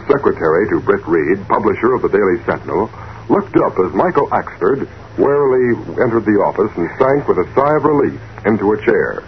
secretary to Britt Reed, publisher of the Daily Sentinel, looked up as Michael Axford warily entered the office and sank with a sigh of relief into a chair.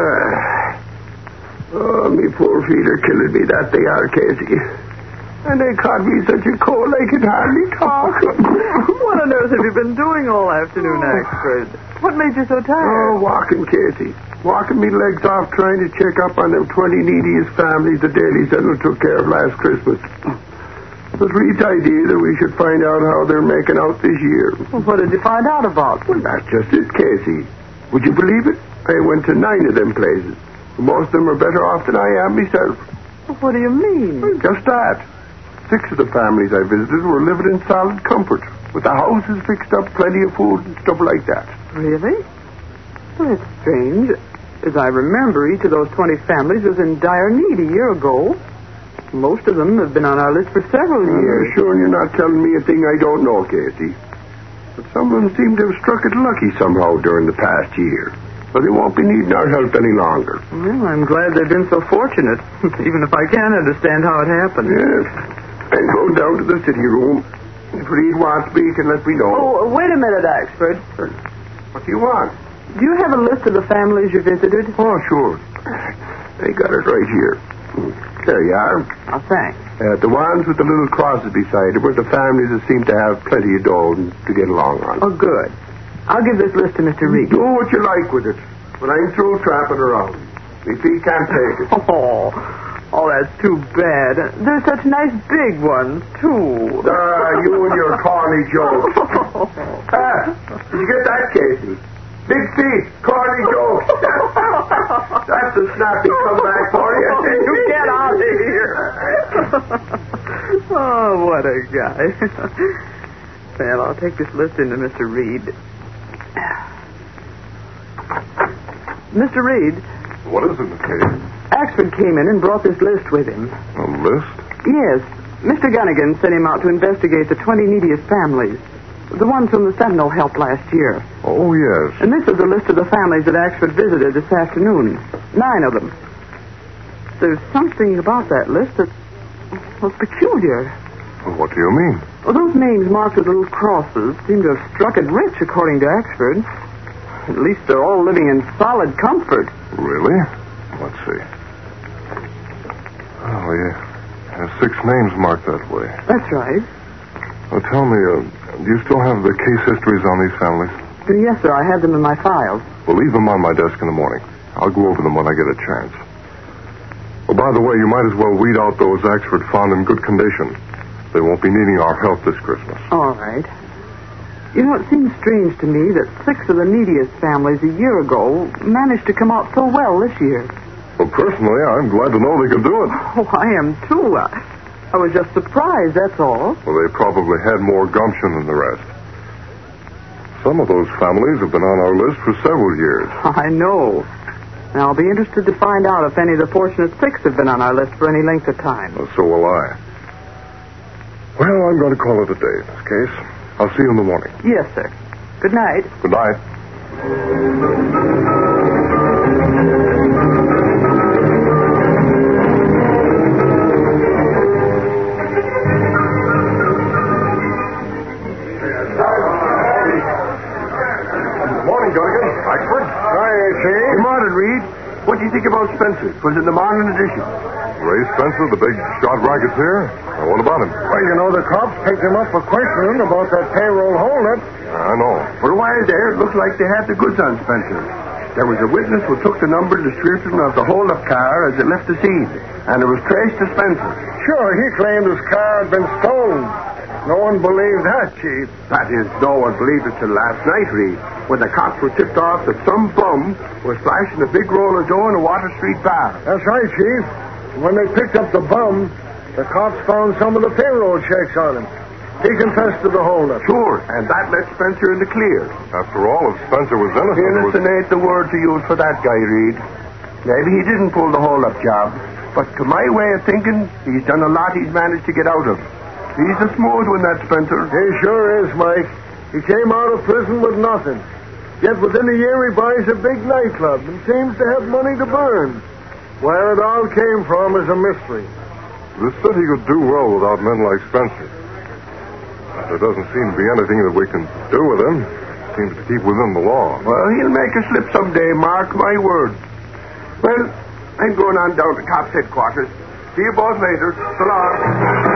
Me poor feet are killing me, that they are, Casey. And they caught me such a cold I could hardly talk. What on earth have you been doing all afternoon, Axford? What made you so tired? Walking, Casey. Walking me legs off trying to check up on them 20 neediest families the Daily Sentinel took care of last Christmas. It was Reed's idea that we should find out how they're making out this year. Well, what did you find out about? Well, that's just it, Casey. Would you believe it? I went to 9 of them places. Most of them are better off than I am myself. Well, what do you mean? Well, just that. 6 of the families I visited were living in solid comfort, with the houses fixed up, plenty of food and stuff like that. Really? Well, it's strange. As I remember, each of those 20 families was in dire need a year ago. Most of them have been on our list for several years. Sure, you're not telling me a thing I don't know, Casey. But some of them seem to have struck it lucky somehow during the past year. But they won't be needing our help any longer. Well, I'm glad they've been so fortunate, even if I can't understand how it happened. Yes. I'm going down to the city room. If Reed wants me, he can let me know. Oh, wait a minute, Axford. What do you want? Do you have a list of the families you visited? Oh, sure. I got it right here. There you are. Oh, thanks. The ones with the little crosses beside them were the families that seem to have plenty of dough to get along on. Oh, good. I'll give this list to Mr. Reed. Do what you like with it. But I'm through trapping around. My feet can't take it. Oh, that's too bad. They're such nice big ones, too. You and your corny jokes. Did you get that, Casey? Big feet, corny jokes. That's a snappy comeback for you. You get out of here. Oh, what a guy. Well, I'll take this list into Mr. Reed. Mr. Reed. What is it, Miss Katie? Axford came in and brought this list with him. A list? Yes. Mr. Gunnigan sent him out to investigate the 20 neediest families. The ones from the Sentinel helped last year. Oh, yes. And this is a list of the families that Axford visited this afternoon. 9 of them. There's something about that list that's peculiar. Well, what do you mean? Well, those names marked with little crosses seem to have struck it rich, according to Axford. At least they're all living in solid comfort. Really? Let's see. Oh, yeah. There's 6 names marked that way. That's right. Well, tell me, do you still have the case histories on these families? Yes, sir. I have them in my files. Well, leave them on my desk in the morning. I'll go over them when I get a chance. Well, by the way, you might as well weed out those Axford found in good condition. They won't be needing our help this Christmas. All right. You know, it seems strange to me that 6 of the neediest families a year ago managed to come out so well this year. Well, personally, I'm glad to know they could do it. Oh, I am, too. I was just surprised, that's all. Well, they probably had more gumption than the rest. Some of those families have been on our list for several years. I know. And I'll be interested to find out if any of the fortunate 6 have been on our list for any length of time. Well, so will I. Well, I'm going to call it a day in this case. I'll see you in the morning. Yes, sir. Good night. Good night. Morning, Gunnigan. Axford. Hi, Chief. Good morning, Reed. What do you think about Spencer? Was in the morning edition. Ray Spencer, the big shot racketeer? Well, what about him? Well, you know, the cops picked him up for questioning about that payroll holdup. I know. For a while there, it looked like they had the goods on Spencer. There was a witness who took the number and description of the hold-up car as it left the scene, and it was traced to Spencer. Sure, he claimed his car had been stolen. No one believed that, Chief. That is, no one believed it till last night, Reed, when the cops were tipped off that some bum was flashing a big roll of dough in a Water Street bar. That's right, Chief. When they picked up the bum, the cops found some of the payroll checks on him. He confessed to the holdup. Sure, and that let Spencer in the clear. After all, if Spencer was innocent... Innocent ain't the word to use for that guy, Reed. Maybe he didn't pull the hold-up job, but to my way of thinking, he's done a lot he's managed to get out of. He's a smooth one, that Spencer. He sure is, Mike. He came out of prison with nothing. Yet within a year he buys a big nightclub and seems to have money to burn. Where it all came from is a mystery. The city could do well without men like Spencer. There doesn't seem to be anything that we can do with him. Seems to keep within the law. Well, he'll make a slip someday, mark my word. Well, I'm going on down to Cops headquarters. See you both later. So long.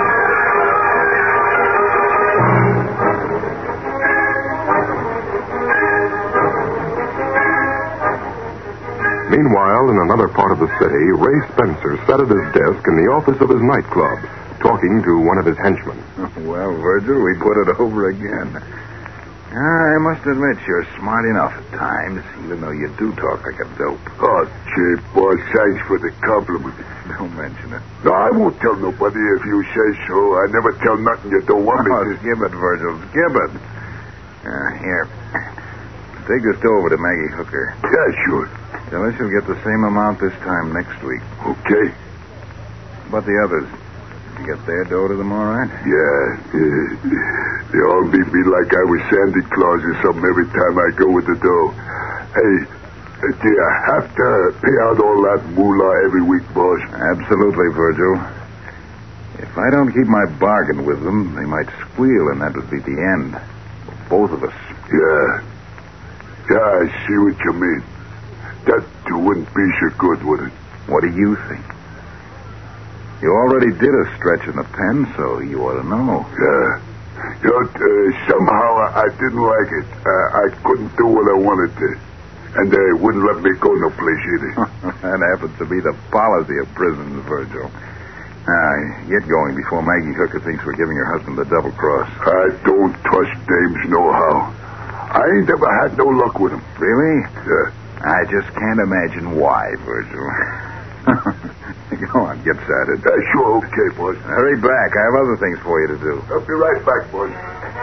Meanwhile, in another part of the city, Ray Spencer sat at his desk in the office of his nightclub, talking to one of his henchmen. Well, Virgil, we put it over again. I must admit you're smart enough at times, even though you do talk like a dope. Oh, gee, boss, thanks for the compliment. Don't mention it. No, I won't tell nobody if you say so. I never tell nothing you don't want me to. Skip it, Virgil. Skip it. Here. Take this dough over to Maggie Hooker. Yeah, sure. Tell her she'll get the same amount this time next week. Okay. But the others, you get their dough to them all right? Yeah. They all meet me like I was Santa Claus or something every time I go with the dough. Hey, do you have to pay out all that moolah every week, boss? Absolutely, Virgil. If I don't keep my bargain with them, they might squeal, and that would be the end for both of us. Yeah. Yeah, I see what you mean. That wouldn't be so good, would it? What do you think? You already did a stretch in the pen, so you ought to know. Yeah. Somehow I didn't like it. I couldn't do what I wanted to. And they wouldn't let me go no place either. That happens to be the policy of prisons, Virgil. Get going before Maggie Hooker thinks we're giving her husband the double cross. I don't trust dames nohow. I ain't ever had no luck with them. Really? Yeah. I just can't imagine why, Virgil. Go on, get started. Sure, okay, boss. Hurry back. I have other things for you to do. I'll be right back, boss.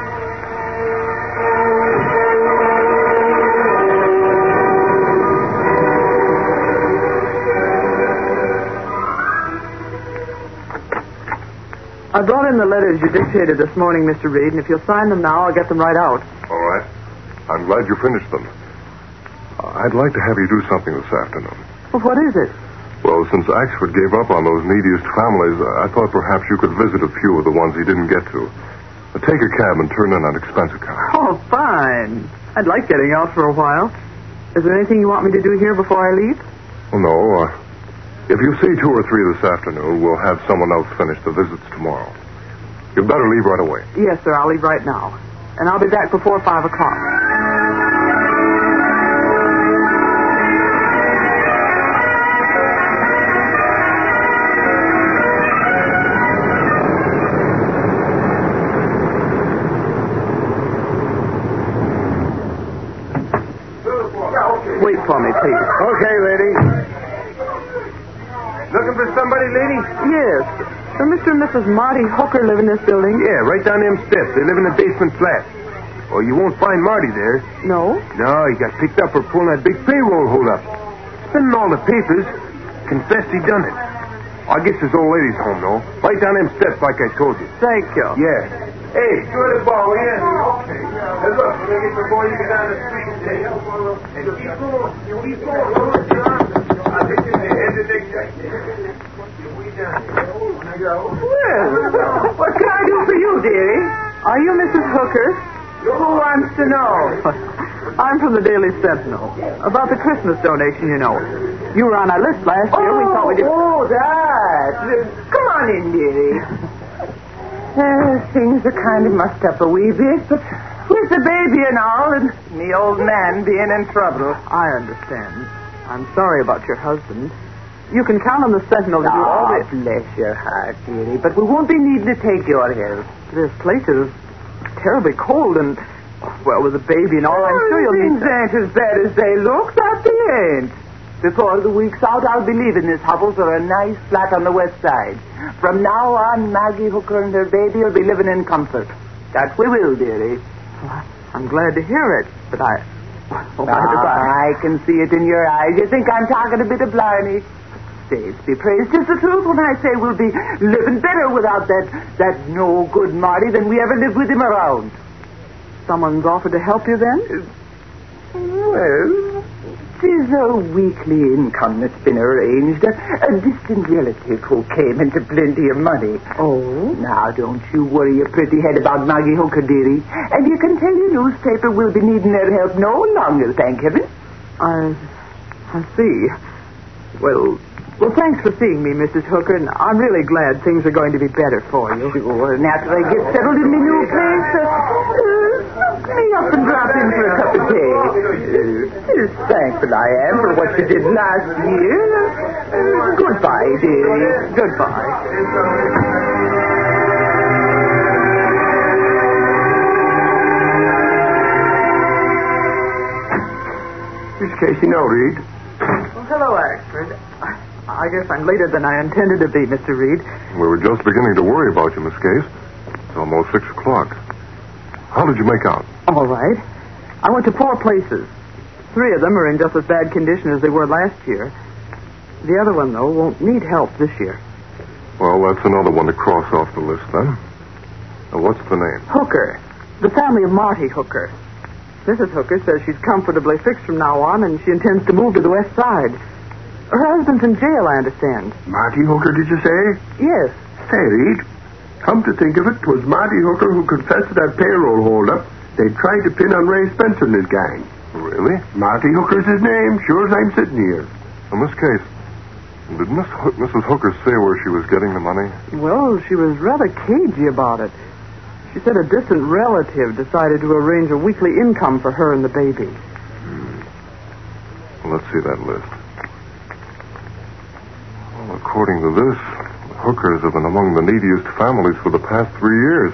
I brought in the letters you dictated this morning, Mr. Reed, and if you'll sign them now, I'll get them right out. All right. I'm glad you finished them. I'd like to have you do something this afternoon. Well, what is it? Well, since Axford gave up on those neediest families, I thought perhaps you could visit a few of the ones he didn't get to. Take a cab and turn in an expense account. Oh, fine. I'd like getting out for a while. Is there anything you want me to do here before I leave? Well, no. If you see 2 or 3 this afternoon, we'll have someone else finish the visits tomorrow. You'd better leave right away. Yes, sir. I'll leave right now. And I'll be back before 5 o'clock. Wait for me, please. Okay, lady. Looking for somebody, lady? Yes. Mr. and Mrs. Marty Hooker live in this building? Yeah, right down them steps. They live in the basement flat. Oh, you won't find Marty there. No. No, he got picked up for pulling that big payroll hold-up. Spending all the papers. Confessed he done it. I guess his old lady's home, though. Right down them steps like I told you. Thank you. Yeah. Hey, go to the bar, will you? Okay. Hey, look, when I get the boy, you get down the street and take him. And keep going. Keep going. I'll take you there. Here's the big guy. Well, what can I do for you, dearie? Are you Mrs. Hooker? Who wants to know? I'm from the Daily Sentinel. About the Christmas donation, you know. You were on our list last year. We thought we'd... Oh, that. Come on in, dearie. Things are kind of mussed up a wee bit, but with the baby and all, and me old man being in trouble. I understand. I'm sorry about your husband. You can count on the Sentinel to do all this. Bless your heart, dearie, but we won't be needing to take your help. This place is terribly cold and, well, with a baby and all, I'm sure you'll need... Things ain't as bad as they look, that they ain't. Before the week's out, I'll be leaving this hovel for a nice flat on the west side. From now on, Maggie Hooker and her baby will be living in comfort. That we will, dearie. Well, I'm glad to hear it, but I can see it in your eyes. You think I'm talking a bit of blarney. Saints be praised. It's the truth when I say we'll be living better without that no-good Marty than we ever lived with him around. Someone's offered to help you then? Well, is a weekly income that's been arranged. A distant relative who came into plenty of money. Oh? Now, don't you worry your pretty head about Maggie Hooker, dearie. And you can tell your newspaper we'll be needing their help no longer, thank heaven. I see. Well, thanks for seeing me, Mrs. Hooker, and I'm really glad things are going to be better for you. Sure, and after I get settled in my new place, me up and drop in for a cup of tea. Thankful I am for what you did last year. Goodbye, dearie. Goodbye. Miss Casey, now, Reed. Well, hello, Axford. I guess I'm later than I intended to be, Mr. Reed. We were just beginning to worry about you, Miss Case. It's almost 6 o'clock. How did you make out? All right. I went to 4 places. 3 of them are in just as bad condition as they were last year. The other one, though, won't need help this year. Well, that's another one to cross off the list, then. Now, what's the name? Hooker. The family of Marty Hooker. Mrs. Hooker says she's comfortably fixed from now on, and she intends to move to the West Side. Her husband's in jail, I understand. Marty Hooker, did you say? Yes. Say, Reed, come to think of it, 'twas Marty Hooker who confessed to that payroll holdup they tried to pin on Ray Spencer and his gang. Really? Marty Hooker's his name, sure as I'm sitting here. In this case, did Mrs. Hooker say where she was getting the money? Well, she was rather cagey about it. She said a distant relative decided to arrange a weekly income for her and the baby. Well, let's see that list. Well, according to this, the Hookers have been among the neediest families for the past 3 years.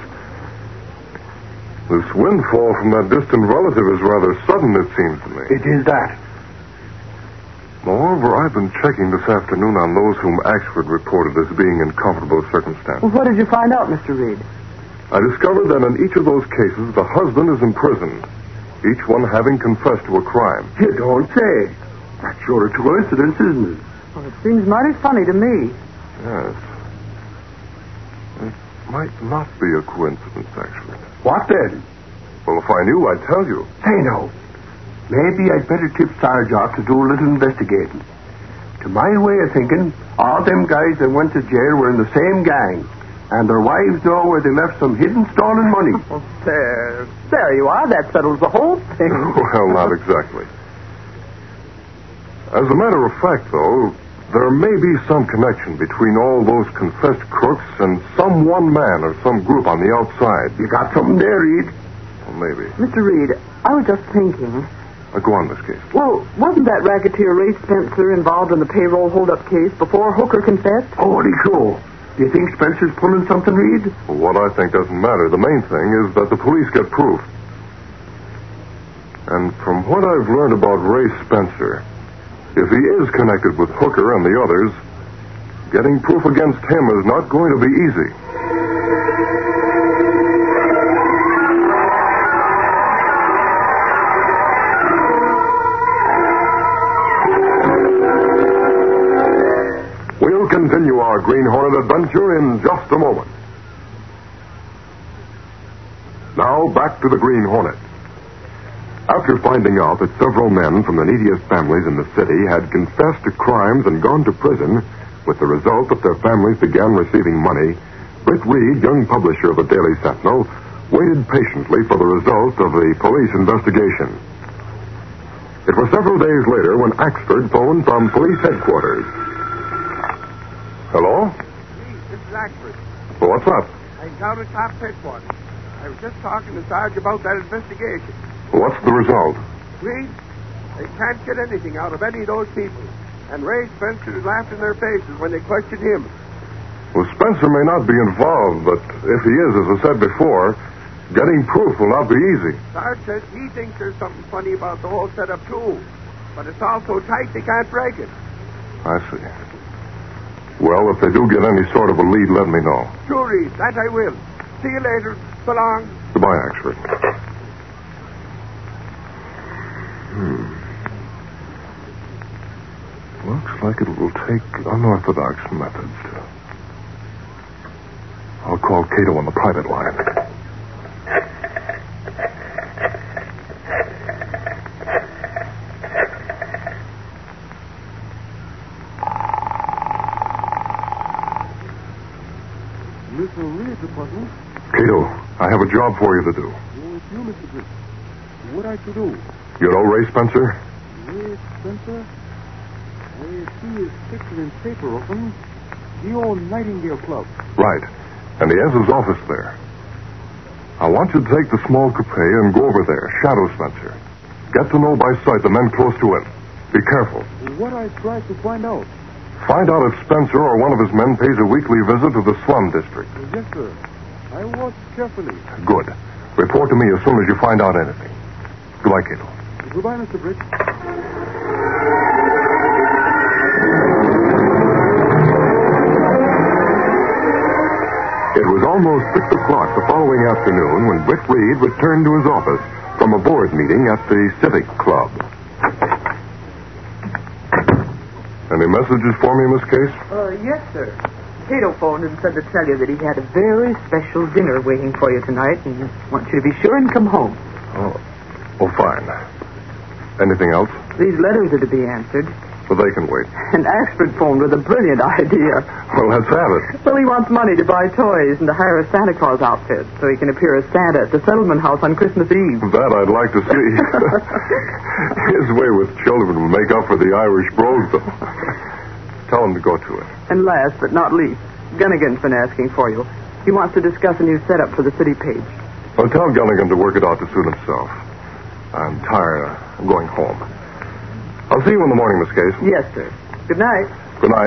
This windfall from that distant relative is rather sudden, it seems to me. It is that. Moreover, I've been checking this afternoon on those whom Axford reported as being in comfortable circumstances. Well, what did you find out, Mr. Reed? I discovered that in each of those cases, the husband is imprisoned, each one having confessed to a crime. You don't say. That's sure a coincidence, isn't it? Well, it seems mighty funny to me. Yes. It might not be a coincidence, actually. What then? Well, if I knew, I'd tell you. Say no. Maybe I'd better tip Sarge off to do a little investigating. To my way of thinking, all them guys that went to jail were in the same gang. And their wives know where they left some hidden stolen money. Well, there you are. That settles the whole thing. Well, not exactly. As a matter of fact, though, there may be some connection between all those confessed crooks and some one man or some group on the outside. You got something there, Reed? Well, maybe. Mr. Reed, I was just thinking. Go on, Miss Case. Well, wasn't that racketeer Ray Spencer involved in the payroll holdup case before Hooker confessed? Holy cow. Do you think Spencer's pulling something, Reed? Well, what I think doesn't matter. The main thing is that the police get proof. And from what I've learned about Ray Spencer, if he is connected with Hooker and the others, getting proof against him is not going to be easy. We'll continue our Green Hornet adventure in just a moment. Now, back to the Green Hornet. After finding out that several men from the neediest families in the city had confessed to crimes and gone to prison, with the result that their families began receiving money, Britt Reed, young publisher of the Daily Sentinel, waited patiently for the result of the police investigation. It was several days later when Axford phoned from police headquarters. Hello? This is Axford. Well, what's up? I'm down at top headquarters. I was just talking to Sarge about that investigation. What's the result? Reed, they can't get anything out of any of those people. And Ray Spencer laughed in their faces when they questioned him. Well, Spencer may not be involved, but if he is, as I said before, getting proof will not be easy. Sarge says he thinks there's something funny about the whole setup, too. But it's all so tight they can't break it. I see. Well, if they do get any sort of a lead, let me know. Sure, Reed, that I will. See you later. So long. Goodbye, Axford. Looks like it will take unorthodox methods to... I'll call Cato on the private line. it's a puzzle. Cato, I have a job for you to do. Oh, it's you, Mr. Britt. What I to do? You know Ray Spencer? Ray Spencer? I see his picture in paper often. The old Nightingale Club. Right. And he has his office there. I want you to take the small coupe and go over there, shadow Spencer. Get to know by sight the men close to him. Be careful. What I tried to find out. Find out if Spencer or one of his men pays a weekly visit to the slum district. Yes, sir. I watch carefully. Good. Report to me as soon as you find out anything. Goodbye, Cato. Goodbye, Mr. Britt. It was almost 6 o'clock the following afternoon when Britt Reed returned to his office from a board meeting at the Civic Club. Any messages for me, Miss Case? Yes, sir. Cato phoned and said to tell you that he had a very special dinner waiting for you tonight and wants you to be sure and come home. Oh, fine. Anything else? These letters are to be answered. Well, they can wait. And Axford phoned with a brilliant idea. Well, let's have it. Well, he wants money to buy toys and to hire a Santa Claus outfit so he can appear as Santa at the settlement house on Christmas Eve. That I'd like to see. His way with children will make up for the Irish brogue, though. Tell him to go to it. And last but not least, Gunnigan's been asking for you. He wants to discuss a new setup for the city page. Well, tell Gunnigan to work it out to suit himself. I'm tired. I'm going home. I'll see you in the morning, Miss Case. Yes, sir. Good night. Good night.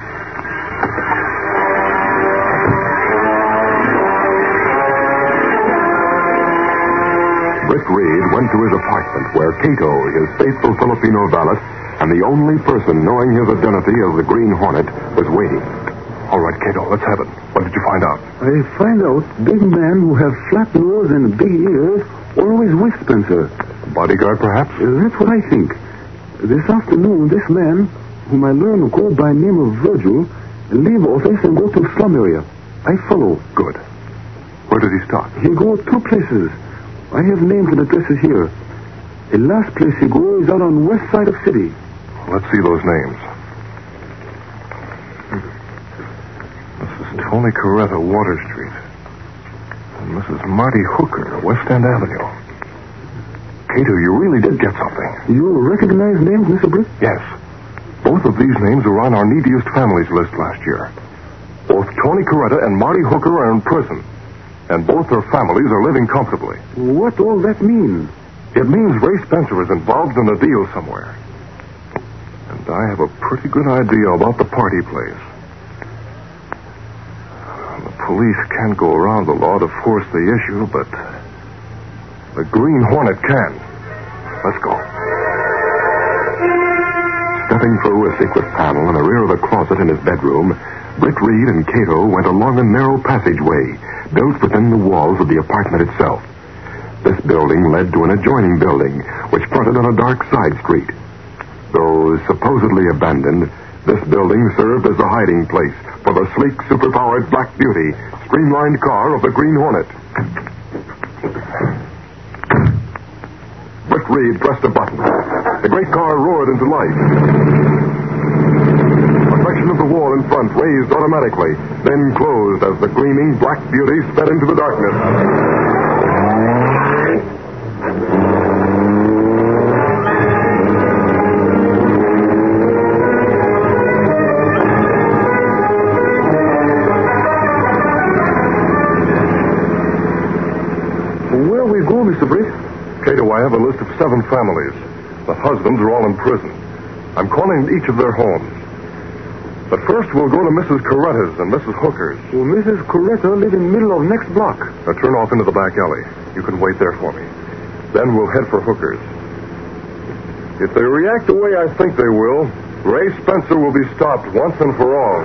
Britt Reed went to his apartment where Cato, his faithful Filipino valet, and the only person knowing his identity as the Green Hornet, was waiting. All right, Cato, let's have it. What did you find out? I find out big man who have flat nose and big ears always with Spencer. Bodyguard, perhaps? That's what I think. This afternoon, this man, whom I learn go by name of Virgil, leave office and go to slum area. I follow. Good. Where did he stop? He go 2 places. I have names and addresses here. The last place he go is out on west side of city. Let's see those names. Mrs. Tony Coretta, Water Street. And Mrs. Marty Hooker, West End Avenue. Cato, you really did get something. You recognize names, Mr. Britt? Yes. Both of these names were on our neediest families list last year. Both Tony Coretta and Marty Hooker are in prison. And both their families are living comfortably. What all that mean? It means Ray Spencer is involved in a deal somewhere. And I have a pretty good idea about the party place. The police can't go around the law to force the issue, but the Green Hornet can. Let's go. Stepping through a secret panel in the rear of the closet in his bedroom, Britt Reed and Cato went along a narrow passageway built within the walls of the apartment itself. This building led to an adjoining building, which fronted on a dark side street. Though supposedly abandoned, this building served as a hiding place for the sleek, superpowered Black Beauty, streamlined car of the Green Hornet. Britt Reed pressed a button. The great car roared into life. A section of the wall in front raised automatically, then closed as the gleaming Black Beauty sped into the darkness. Where we go, Mr. Britt? Cato, I have a list of 7 families. The husbands are all in prison. I'm calling each of their homes. But first, we'll go to Mrs. Coretta's and Mrs. Hooker's. Well, Mrs. Coretta live in middle of next block. Now turn off into the back alley. You can wait there for me. Then we'll head for Hooker's. If they react the way I think they will, Ray Spencer will be stopped once and for all.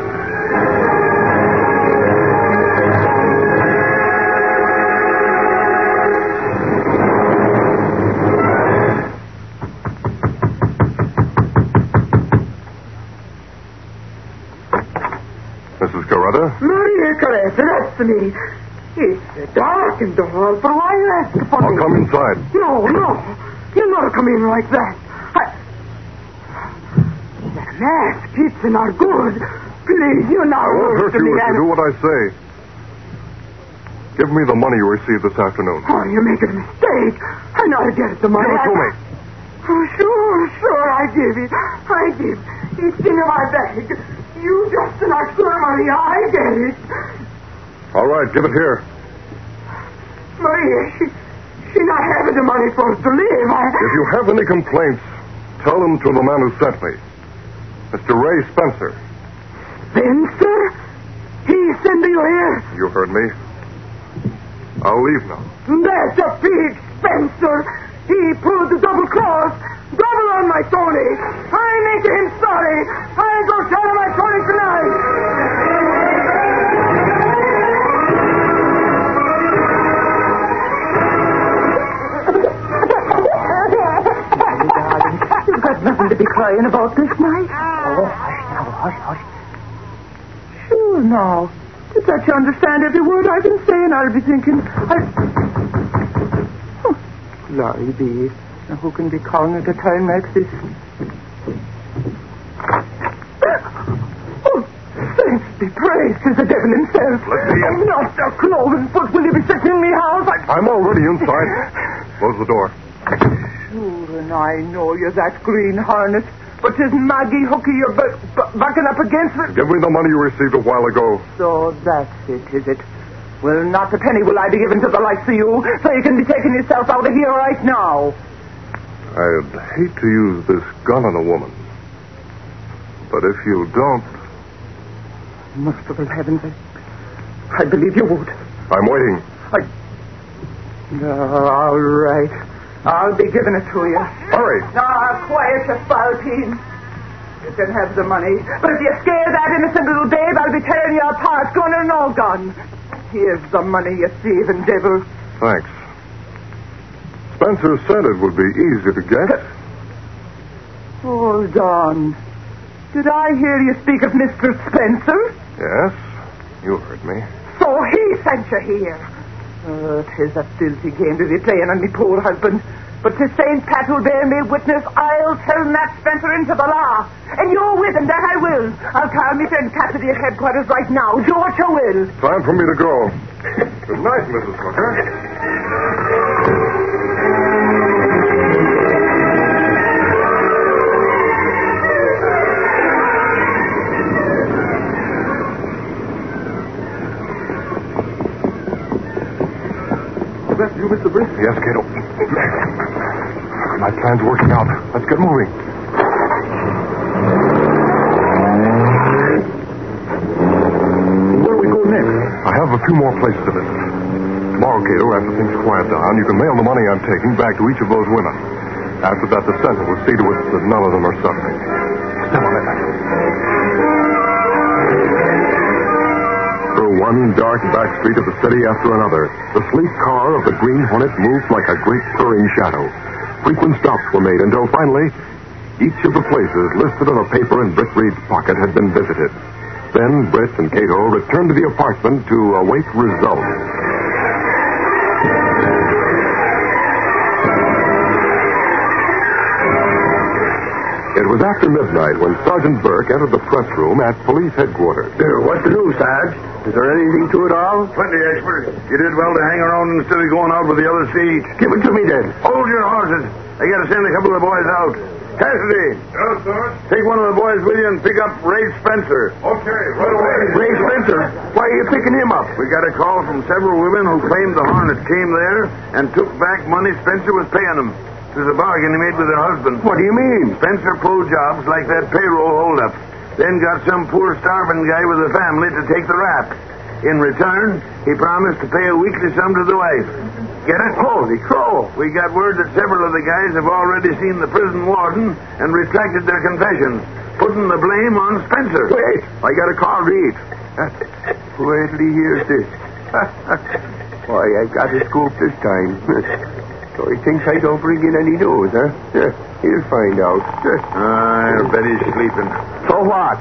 Mrs. Coretta? Maria Coretta, that's me. It's dark and dull, but why you ask for me? I'll come inside. No. You'll not come in like that. That mask, it's not good. Please, you're not I won't hurt to you me. if you do what I say. Give me the money you received this afternoon. Oh, you're making a mistake. I know to get the money. Give it to me. Oh, sure, I give it. It's in my bag. You just ask for money. I get it. All right, give it here. Maria, she not having the money for us to live. If you have any complaints, tell them to the man who sent me. Mr. Ray Spencer. Spencer? He sent you here? You heard me. I'll leave now. That's a big Spencer. He pulled the double cross. Double on my Tony. I make him sorry. I go tell him my Tony tonight. Darling, you've got nothing to be crying about this night. Oh, hush now, hush. Sure now. Just that you understand every word I've been saying, I'll be thinking. Glory be. Now, who can be calling at a time like this? Oh, thanks be praised, 'tis the devil himself. Let me in. Not a cloven foot will you be sitting in me house. I'm already inside. Close the door. Sure, and I know you're that green harness, but 'tis Maggie Hooker you're backing up against it. Give me the money you received a while ago. So that's it, is it? Well, not a penny will I be given to the likes of you, so you can be taking yourself out of here right now. I'd hate to use this gun on a woman. But if you don't... Merciful heavens, I believe you would. I'm waiting. All right. I'll be giving it to you. Hurry. Now, quiet your spalpeen. You can have the money. But if you scare that innocent little babe, I'll be tearing you apart, gun or no gun. Here's the money, you thieving devil. Thanks. Spencer said it would be easy to get. Hold on. Did I hear you speak of Mr. Spencer? Yes, you heard me. So he sent you here. Oh, 'tis a filthy game to be playing on me poor husband. But to St. Pat will bear me witness, I'll tell Nat Spencer into the law. And you're with him, that I will. I'll call me friend Cassidy at headquarters right now. Do what you will. Time for me to go. Good night, Mrs. Hooker. Is that you, Mr. Brisk? Yes, Cato. My plan's working out. Let's get moving. Where do we go next? I have a few more places to visit. Tomorrow, Cato, after things quiet down, you can mail the money I'm taking back to each of those women. After that, the center will see to it that none of them are suffering. Step on it. Through one dark back street of the city after another, the sleek car of the Green Hornet moved like a great purring shadow. Frequent stops were made until finally, each of the places listed on a paper in Britt Reed's pocket had been visited. Then Britt and Cato returned to the apartment to await results. It was after midnight when Sergeant Burke entered the press room at police headquarters. What's the news, Sarge? Is there anything to it all? Plenty, expert. You did well to hang around instead of going out with the other seat. Give it to me, then. Hold your horses. I got to send a couple of the boys out. Cassidy. Yes, sir. Take one of the boys with you and pick up Ray Spencer. Okay, right away. Ray Spencer? Why are you picking him up? We got a call from several women who claimed the Hornet came there and took back money Spencer was paying them. It was a bargain he made with her husband. What do you mean? Spencer pulled jobs like that payroll holdup. Then got some poor starving guy with a family to take the rap. In return, he promised to pay a weekly sum to the wife. Get it? Holy crow. We got word that several of the guys have already seen the prison warden and retracted their confessions, putting the blame on Spencer. Wait, I got to call Reed. Wait till he hears this. Why, I got a scoop this time. So he thinks I don't bring in any news, huh? He'll find out. I bet he's sleeping. So what?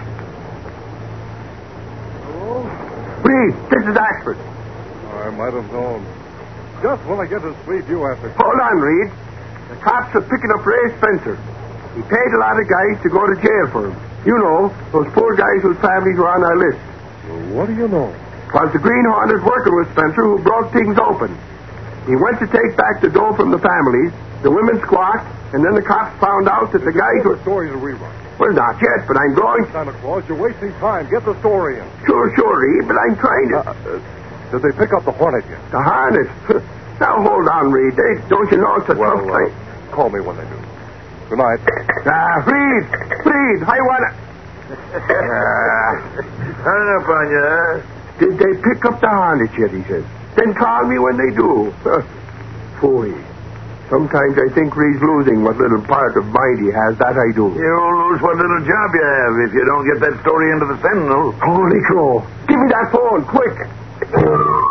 Reed, this is Ashford. I might have known. Just when I get to sleep, you have to... Hold on, Reed. The cops are picking up Ray Spencer. He paid a lot of guys to go to jail for him. You know, those poor guys whose families were on our list. Well, what do you know? 'Twas the Green Hornet working with Spencer who broke things open. He went to take back the dough from the families. The women squawked, and then the cops found out that the guys were... The story's a rerun. Well, not yet, but I'm going... Santa Claus, you're wasting time. Get the story in. Sure, Reed, but I'm trying to... Did they pick up the Hornet yet? The Hornet? Now, hold on, Reed. Don't you know it's a tough thing? Call me when they do. Good night. Reed, I want to... Hung up on you, huh? Did they pick up the Hornet yet, he says. Then call me when they do. Phooey. Sometimes I think Reed's losing what little part of mind he has. That I do. You'll lose what little job you have if you don't get that story into the Sentinel. Holy crow. Give me that phone, quick.